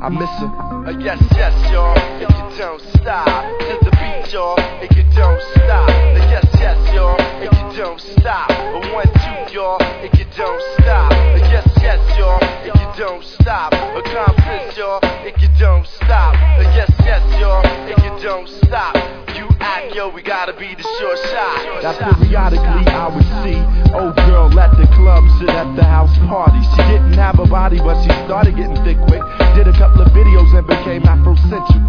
I miss her. Yes, yes, y'all, if you don't stop to the beat, y'all, if you don't stop. Yes, yes, y'all, if you don't stop. 1, 2, y'all, if you don't stop. Yes, yes, y'all, if you don't stop. Accomplice, y'all, if you don't stop. Yes, yes, y'all, if you don't stop. You act, yo, we gotta be the short shot. That periodically I would see old girl at the club, sit at the house party. She didn't have a body, but she started getting thick quick. Did a couple of videos and became Afrocentric.